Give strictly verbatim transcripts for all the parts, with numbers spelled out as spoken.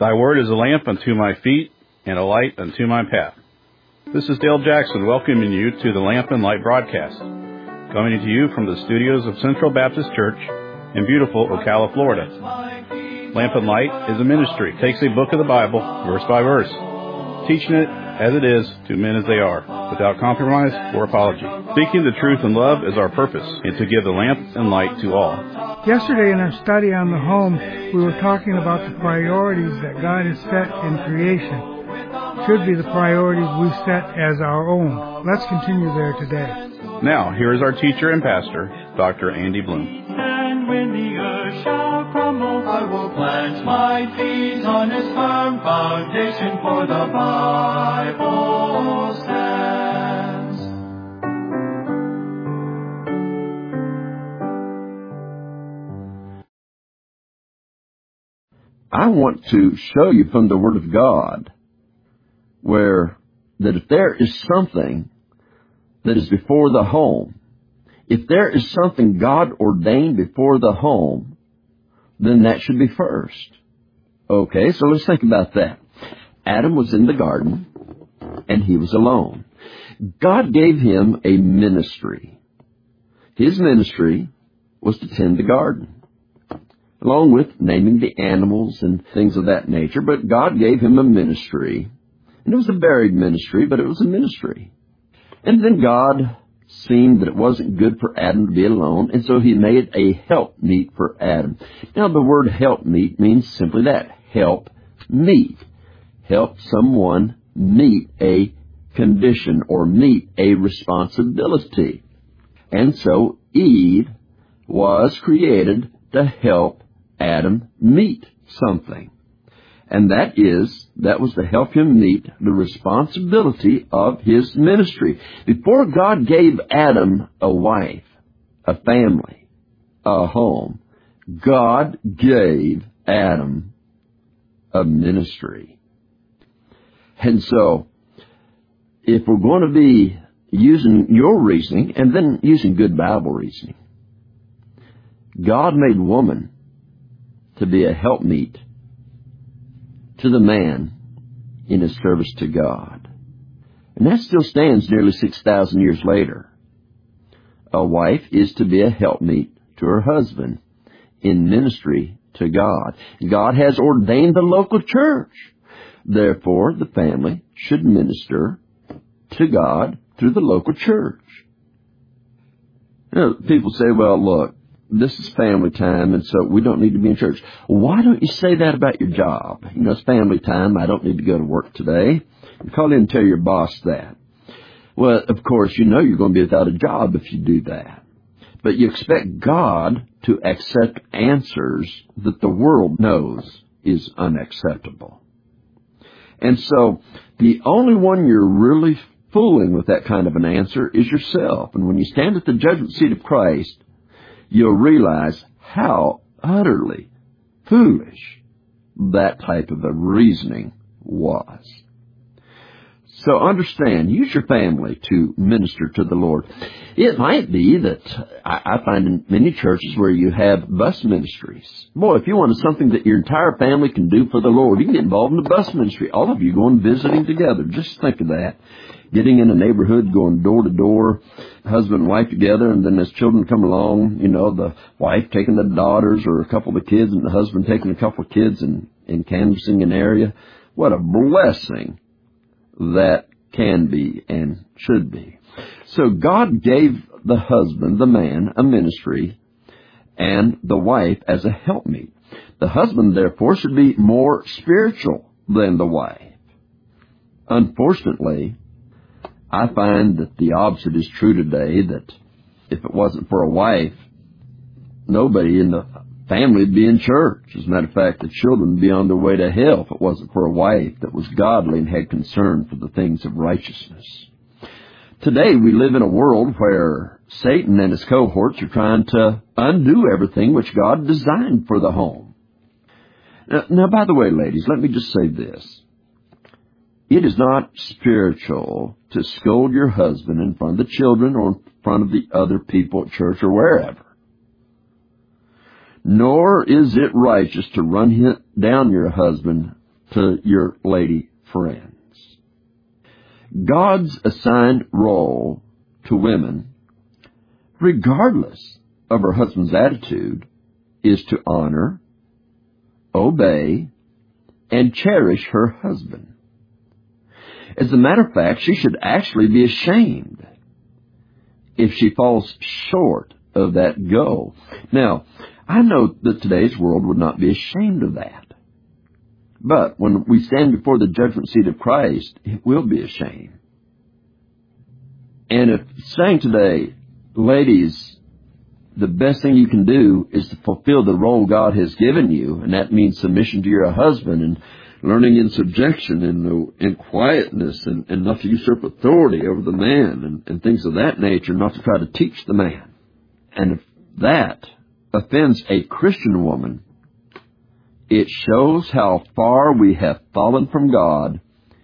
Thy word is a lamp unto my feet and a light unto my path. This is Dale Jackson welcoming you to the Lamp and Light broadcast, coming to you from the studios of Central Baptist Church in beautiful Ocala, Florida. Lamp and Light is a ministry. It takes a book of the Bible, verse by verse, teaching it as it is to men as they are, without compromise or apology. Speaking the truth in love is our purpose, and to give the lamp and light to all. Yesterday in our study on the home, we were talking about the priorities that God has set in creation. Should be the priorities we set as our own. Let's continue there today. Now, here is our teacher and pastor, Doctor Andy Bloom. And when the earth shall crumble, I will plant my feet on its firm foundation, for the Bible stands. I want to show you from the Word of God where that if there is something that is before the home, if there is something God ordained before the home, then that should be first. Okay, so let's think about that. Adam was in the garden, and he was alone. God gave him a ministry. His ministry was to tend the garden, along with naming the animals and things of that nature. But God gave him a ministry, and it was a varied ministry, but it was a ministry. And then God seen that it wasn't good for Adam to be alone, and so he made a helpmeet for Adam. Now, the word helpmeet means simply that, help meet. Help someone meet a condition or meet a responsibility. And so Eve was created to help Adam meet something. And that is, that was to help him meet the responsibility of his ministry. Before God gave Adam a wife, a family, a home, God gave Adam a ministry. And so, if we're going to be using your reasoning, and then using good Bible reasoning, God made woman to be a helpmeet to the man in his service to God. And that still stands nearly six thousand years later. A wife is to be a helpmeet to her husband in ministry to God. God has ordained the local church. Therefore, the family should minister to God through the local church. You know, people say, well, look, this is family time, and so we don't need to be in church. Why don't you say that about your job? You know, it's family time. I don't need to go to work today. You call in and tell your boss that. Well, of course, you know you're going to be without a job if you do that. But you expect God to accept answers that the world knows is unacceptable. And so the only one you're really fooling with that kind of an answer is yourself. And when you stand at the judgment seat of Christ, you'll realize how utterly foolish that type of a reasoning was. So understand, use your family to minister to the Lord. It might be that I, I find in many churches where you have bus ministries. Boy, if you want something that your entire family can do for the Lord, you can get involved in the bus ministry. All of you going visiting together. Just think of that. Getting in a neighborhood, going door to door, husband and wife together, and then as children come along, you know, the wife taking the daughters or a couple of the kids, and the husband taking a couple of kids and, and canvassing an area. What a blessing that can be and should be. So God gave the husband, the man, a ministry, and the wife as a helpmeet. The husband, therefore, should be more spiritual than the wife. Unfortunately, I find that the opposite is true today, that if it wasn't for a wife, nobody in the family would be in church. As a matter of fact, the children would be on their way to hell if it wasn't for a wife that was godly and had concern for the things of righteousness. Today, we live in a world where Satan and his cohorts are trying to undo everything which God designed for the home. Now, now by the way, ladies, let me just say this. It is not spiritual to scold your husband in front of the children or in front of the other people at church or wherever. Nor is it righteous to run down your husband to your lady friends. God's assigned role to women, regardless of her husband's attitude, is to honor, obey, and cherish her husband. As a matter of fact, she should actually be ashamed if she falls short of that goal. Now, I know that today's world would not be ashamed of that. But when we stand before the judgment seat of Christ, it will be a shame. And if saying today, ladies, the best thing you can do is to fulfill the role God has given you, and that means submission to your husband and learning in subjection and in quietness and, and not to usurp authority over the man and, and things of that nature, not to try to teach the man. And if that offends a Christian woman, it shows how far we have fallen from God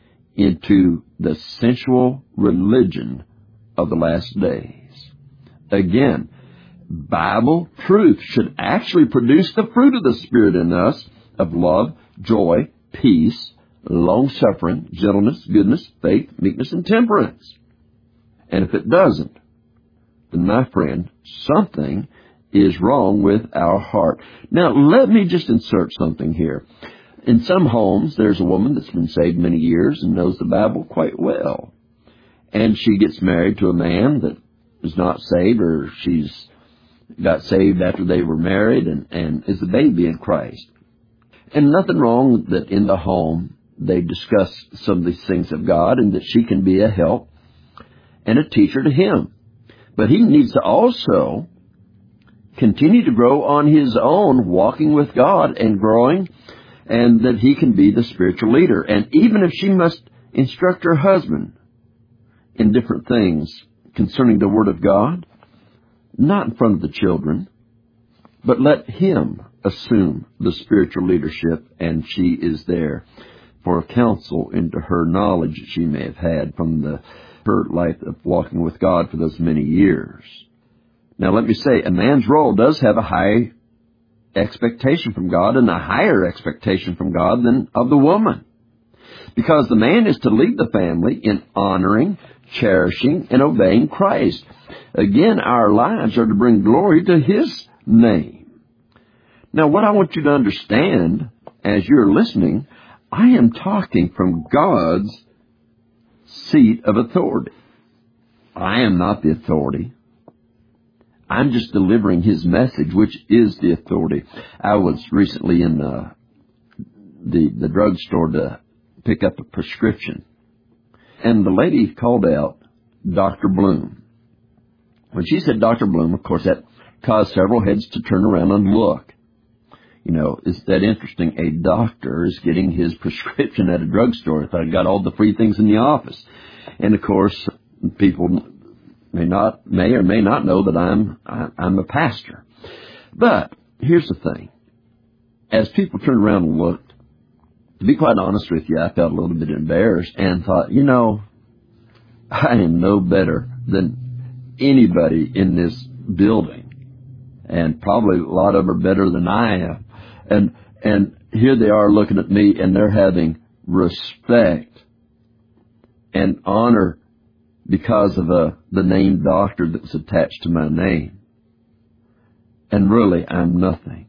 into the sensual religion of the last days. Again, Bible truth should actually produce the fruit of the Spirit in us of love, joy, peace, long-suffering, gentleness, goodness, faith, meekness, and temperance. And if it doesn't, then, my friend, something is wrong with our heart. Now, let me just insert something here. In some homes, there's a woman that's been saved many years and knows the Bible quite well. And she gets married to a man that is not saved, or she's got saved after they were married and, and is a baby in Christ. And nothing wrong that in the home they discuss some of these things of God and that she can be a help and a teacher to him. But he needs to also continue to grow on his own, walking with God and growing, and that he can be the spiritual leader. And even if she must instruct her husband in different things concerning the Word of God, not in front of the children, but let him assume the spiritual leadership, and she is there for counsel into her knowledge that she may have had from the her life of walking with God for those many years. Now, let me say, a man's role does have a high expectation from God, and a higher expectation from God than of the woman, because the man is to lead the family in honoring, cherishing, and obeying Christ. Again, our lives are to bring glory to His name. Now, what I want you to understand as you're listening, I am talking from God's seat of authority. I am not the authority. I'm just delivering His message, which is the authority. I was recently in the the, the drugstore to pick up a prescription, and the lady called out Doctor Bloom. When she said Doctor Bloom, of course, that caused several heads to turn around and look. You know, is that interesting? A doctor is getting his prescription at a drugstore. I thought I got all the free things in the office. And, of course, people may not, may or may not know that I'm, I'm a pastor. But here's the thing. As people turned around and looked, to be quite honest with you, I felt a little bit embarrassed and thought, you know, I am no better than anybody in this building. And probably a lot of them are better than I am. And, and here they are looking at me, and they're having respect and honor because of a, the name doctor that's attached to my name. And really, I'm nothing.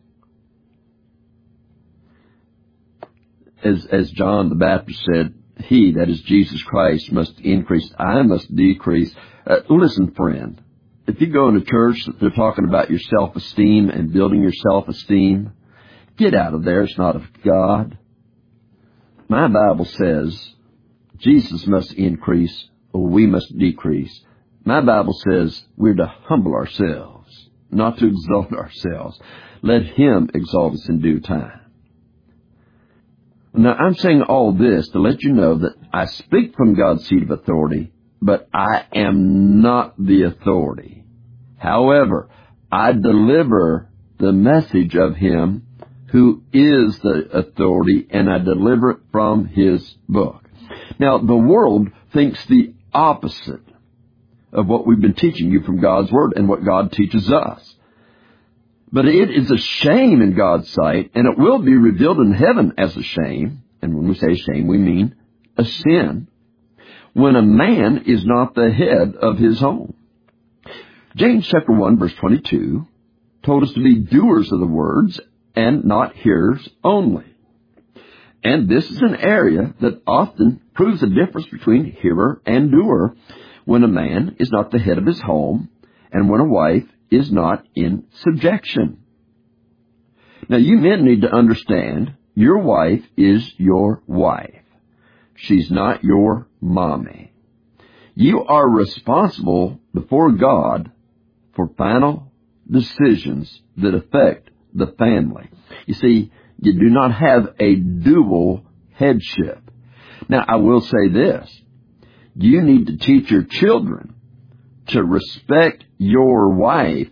As, as John the Baptist said, He, that is Jesus Christ, must increase. I must decrease. Uh, listen, friend, if you go into church, they're talking about your self-esteem and building your self-esteem. Get out of there. It's not of God. My Bible says Jesus must increase or we must decrease. My Bible says we're to humble ourselves, not to exalt ourselves. Let Him exalt us in due time. Now, I'm saying all this to let you know that I speak from God's seat of authority, but I am not the authority. However, I deliver the message of Him who is the authority, and I deliver it from His book. Now, the world thinks the opposite of what we've been teaching you from God's Word and what God teaches us. But it is a shame in God's sight, and it will be revealed in heaven as a shame, and when we say shame, we mean a sin, when a man is not the head of his home. James chapter one, verse twenty-two, told us to be doers of the words and not hearers only. And this is an area that often proves the difference between hearer and doer, when a man is not the head of his home and when a wife is not in subjection. Now, you men need to understand your wife is your wife. She's not your mommy. You are responsible before God for final decisions that affect the family. You see, you do not have a dual headship. Now, I will say this. You need to teach your children to respect your wife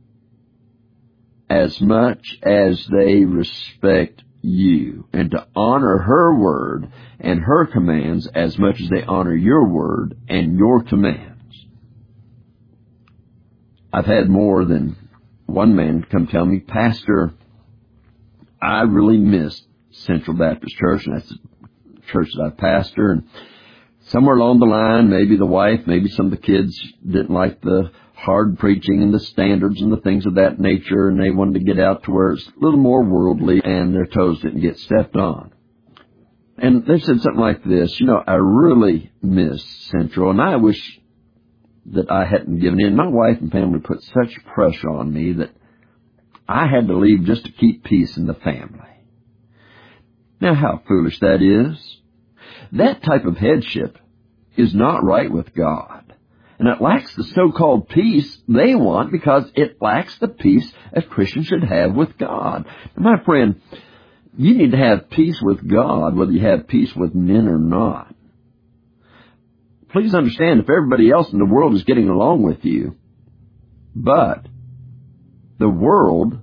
as much as they respect you, and to honor her word and her commands as much as they honor your word and your commands. I've had more than one man come tell me, Pastor, I really miss Central Baptist Church, and that's the church that I pastor, and somewhere along the line, maybe the wife, maybe some of the kids didn't like the hard preaching and the standards and the things of that nature, and they wanted to get out to where it's a little more worldly and their toes didn't get stepped on. And they said something like this, you know, I really miss Central, and I wish that I hadn't given in. My wife and family put such pressure on me that I had to leave just to keep peace in the family. Now, how foolish that is. That type of headship is not right with God. And it lacks the so-called peace they want because it lacks the peace a Christian should have with God. My friend, you need to have peace with God, whether you have peace with men or not. Please understand, if everybody else in the world is getting along with you, but the world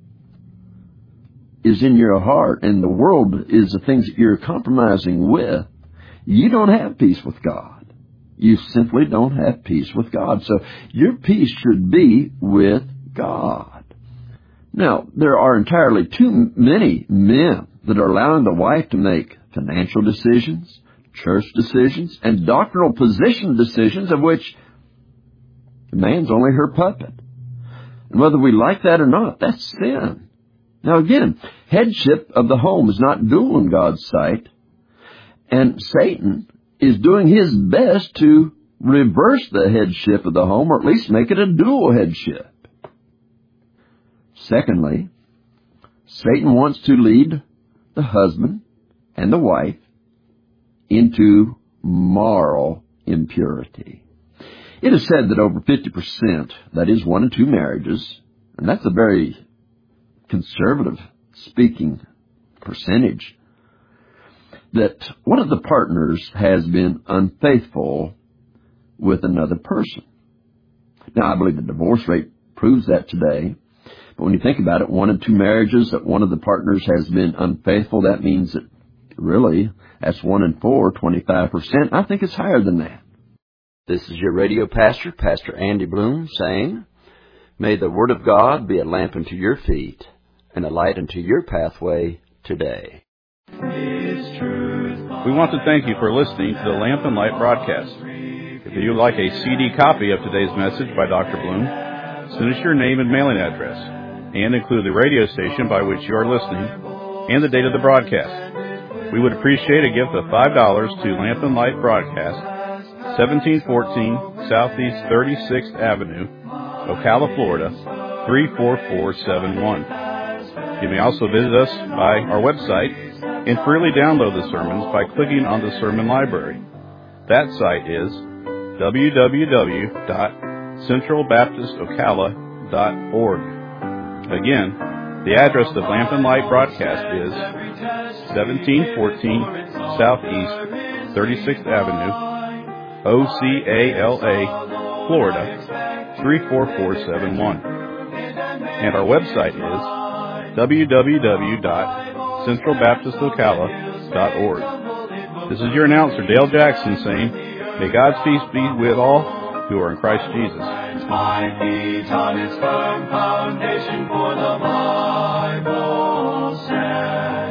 is in your heart and the world is the things that you're compromising with, you don't have peace with God. You simply don't have peace with God. So your peace should be with God. Now, there are entirely too many men that are allowing the wife to make financial decisions, church decisions, and doctrinal position decisions of which the man's only her puppet. And whether we like that or not, that's sin. Now again, headship of the home is not dual in God's sight, and Satan is doing his best to reverse the headship of the home, or at least make it a dual headship. Secondly, Satan wants to lead the husband and the wife into moral impurity. It is said that over fifty percent, that is one in two marriages, and that's a very conservative speaking percentage, that one of the partners has been unfaithful with another person. Now, I believe the divorce rate proves that today. But when you think about it, one in two marriages that one of the partners has been unfaithful, that means that really that's one in four, twenty-five percent. I think it's higher than that. This is your radio pastor, Pastor Andy Bloom, saying, may the Word of God be a lamp unto your feet and a light unto your pathway today. We want to thank you for listening to the Lamp and Light broadcast. If you would like a C D copy of today's message by Doctor Bloom, send us your name and mailing address, and include the radio station by which you are listening and the date of the broadcast. We would appreciate a gift of five dollars to Lamp and Light Broadcast, seventeen fourteen Southeast thirty-sixth Avenue, Ocala, Florida, three four four seven one. You may also visit us by our website and freely download the sermons by clicking on the Sermon Library. That site is w w w dot central baptist ocala dot org. Again, the address of Lamp and Light Broadcast is seventeen fourteen Southeast thirty-sixth Avenue, O C A L A, Florida, three four four seven one. And our website is w w w dot central baptist ocala dot org. This is your announcer, Dale Jackson, saying, may God's peace be with all who are in Christ Jesus. My feet on its firm foundation, for the Bible says.